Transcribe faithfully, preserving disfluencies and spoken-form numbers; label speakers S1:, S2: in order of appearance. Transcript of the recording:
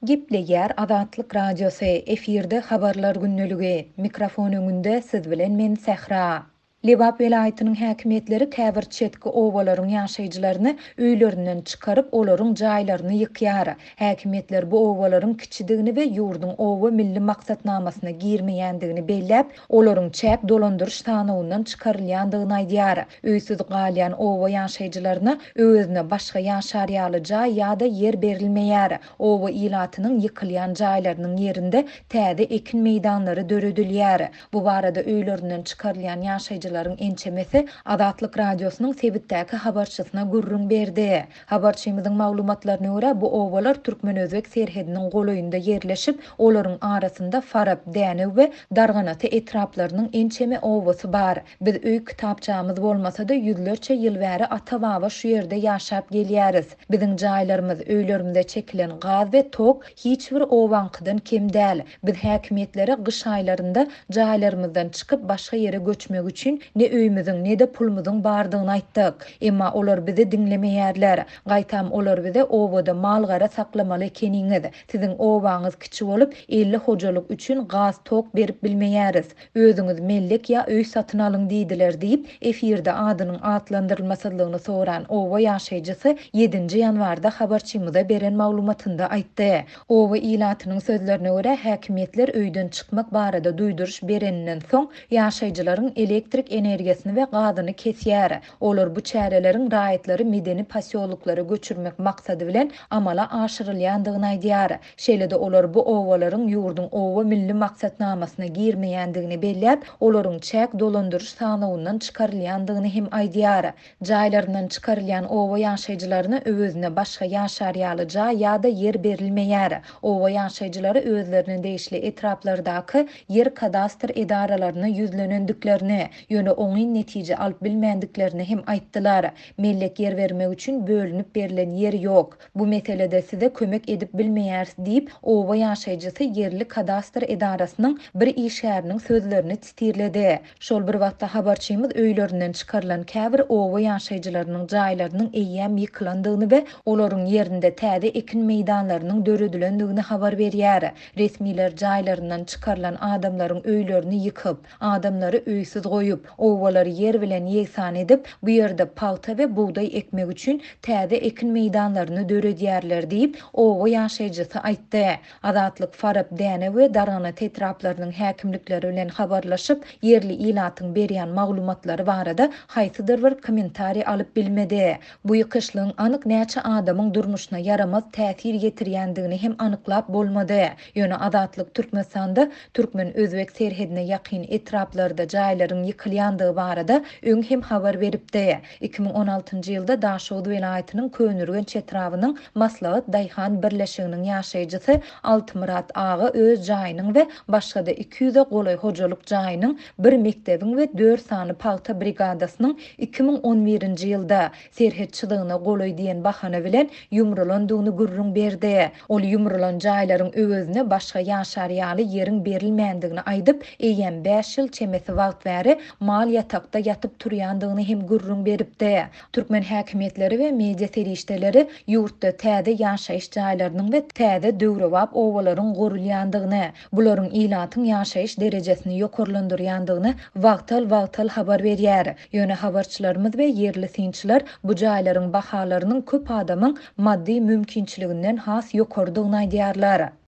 S1: Gipleger Adatlyk Radiosu efirde habarlar günneligi. Mikrofon öňünde siz bilen men Sähra. Lebap welaýatynyň häkimetleri käbir çetki owalaryň ýaşaýjylaryny öýlerinden çykaryp olaryň jaýlaryny ýykýar. Häkimetler bu owalaryň kiçidigini we ýurdun owa milli maksatnamasyna girmeýändigini belläp, olaryň çäk dolandyryş tanawyndan çykarylýandygyny aýdýar. Öýsiz galýan owa ýaşaýjylaryna özüne başga ýaşar ýaly jaý ýa-da ýer berilmeýär. Owa ilatynyň ýykylýan jaýlarynyň ýerinde täze ekin meýdanlary döredilýär. Bu barada öýlerinden çykarylýan ýaşaýjylaryň ençemesi Adatlyk Radiosynyň Sebitdäki habarçysyna gurrun berdi. Habarçymyzyň maglumatlaryna görä bu owalar Türkmen-Özbek serhediniň goloýunda ýerleşip, olaryň arasynda Farap, Dänew we Darganaty etraplarynyň ençeme owasy bar. Biz öý kitapçamyz bolmasa-da ýüzlerçe ýyl bäri ata-baba şu ýerde ýaşap gelýäris. Biziň jaýlarymyz, öýlerimizde çekilen gaz we tok hiç bir owankydan kim däl. Biz häkimetlere gyş aýlarynda jaýlarymyzdan çykyp başga ýere göçmek üçin ne öýümüziň ne de pulumyzyň bardygyny aýtdyk. Emma olar bizi dinlemeýärler. Gaýtam olar bize owada mal-gara saklamaly ekeniňiz. Siziň owaňyz kiçi bolup elli hojalyk üçin gaz tok berip bilmeýäris. Özüňiz mellek ýa öý satyn alyň diýdiler diýip efirde adynyň atlandyrylmasydlygyny soran owa ýaşaýjysy ýedinji ýanwarda habarçymyza beren maglumatynda aýtdy. Owa ilatynyň sözlerine görä häkimetler öýden çykmak barada duýduruş bereninden soň ýaşaýjylaryň elektrik energiýasini we gazyny kesýär. Olar bu çäreleriň raýatlary medeni pasiýolluklara göçürmek maksady bilen amala aşyrylýandygyny aýdýar. Şeýle-de olar bu owalaryň ýurdun owa milli maksatnamasyna girmeýändigini belläp, olaryň çäk dolandyryş sanawyndan çykarylýandygyny hem aýdýar. Jaýlaryndan çykarylýan owa ýaşaýjylaryna özüne başga ýaşar ýaly jaý ýa-da ýer berilmeýär. Owa ýaşaýjylary özleriniň deýişli etraplardaky ýer kadastr edaralaryna ýüzlenendiklerini, ýöne oňy netije alyp bilmendiklerini hem aýtdylar. Mellek ýer bermek üçin bölünip berilen ýer ýok. Bu meselede size kömek edip bilmeýärs diýip owa ýaşaýjysy ýerli kadastr edarasynyň bir işäriniň sözlerini titirledi. Şol bir wagtda habarçymyz öýlerinden çykarylan käbir owa ýaşaýjylarynyň jaýlarynyň eýýäm ýykylandygyny we olaryň ýerinde täze ekin meýdanlarynyň döredülendigini habar berýär. Resmiler jaýlaryndan çykarylan adamlaryň öýlerini ýykyp, adamlary öýsiz goýup, owalary ýer bilen ýeksan edip, bu ýerde paýta we buğday ekmek üçin täze ekin meýdanlaryny döredýärler diýip owa ýaşaýjysy aýtdy. Adatlyk Farap, Dänew we Darganaty etraplarynyň häkimlikleri bilen habarlaşyp, ýerli ilatyň berýän maglumatlary barada haýsydyr bir kommentari alyp bilmedi. Bu ýykyşlygyň anyk näçe adamyň durmuşyna yaramaz täsir getirýändigini hem anyklap bolmady. Ýöne Adatlyk Türkmenistanda Türkmen-Özbek serhedine ýakyn etraplarda jaýlaryň ýykylýandygy barada öň hem habar beripdi. iki ming on altynjy ýylda Daşowdy welaýatynyň Könürgen çetrawynyň Maslahat Daýhan birleşiginiň ýaşaýjysy Altymurat agy öz jaýynyň we başga da iki yüze golay hojalyk jaýynyň bir mekdebiň we dört sany paýta brigadasynyň iki ming on birinji ýylda serhetçiliğine golay diýen bahana bilen ýumrulandygyny gurrun berdi. Ol ýumrulan jaýlaryň özüne başga ýaşar ýaly ýeriň berilmändigini aýdyp, eýen beş ýyl çemesi wagt bäri mal ýatakda ýatyp turýandygyny hem gurrun beripdi. Türkmen häkimetleri we media serişdeleri ýurtda täze ýaşaýyş jaýlarynyň we täze döwrewap owalaryň gurulýandygyny, bularyň ilatyň ýaşaýyş derejesini ýokarlandyrýandygyny wagtal-wagtal habar berýär. Ýöne habarçylarymyz we ýerli synçylar bu jaýlaryň bahalarynyň köp adamyň maddi mümkinçiliginden has ýokardygyny aýdýarlar.